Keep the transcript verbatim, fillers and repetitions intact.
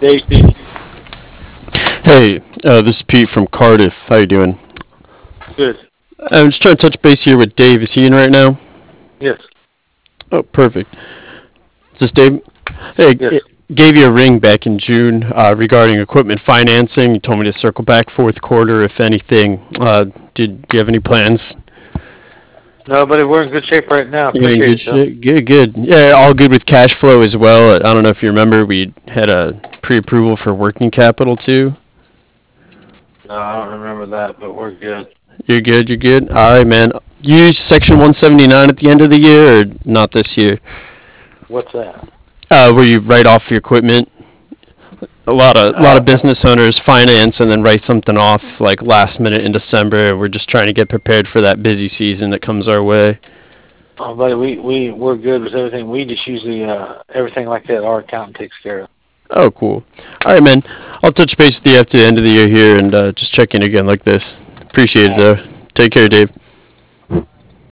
Dave speaking. Hey, uh, this is Pete from Cardiff. How you doing? Good. I'm just trying to touch base here with Dave. Is he in right now? Yes. Oh, perfect. Is this Dave? Hey, Yes. it gave you a ring back in June uh, regarding equipment financing. You told me to circle back fourth quarter, if anything. Uh, did do you have any plans? No, buddy, we're in good shape right now. You're in Appreciate good it, though. shape. Good, good. Yeah, all good with cash flow as well. I don't know if you remember, we had a pre-approval for working capital too. No, I don't remember that, but we're good. You're good. You're good. All right, man. You use Section one seventy-nine at the end of the year, or not this year? What's that? Uh, where you write off your equipment. A lot of a lot Uh, of business owners finance and then write something off like last minute in December. We're just trying to get prepared for that busy season that comes our way. oh, buddy, we, we, we're good with everything. We just usually, uh, everything like that, our accountant takes care of. Oh, cool. All right, man. I'll touch base with you after the end of the year here and uh, just check in again like this. Appreciate it, All right. though. Take care, Dave.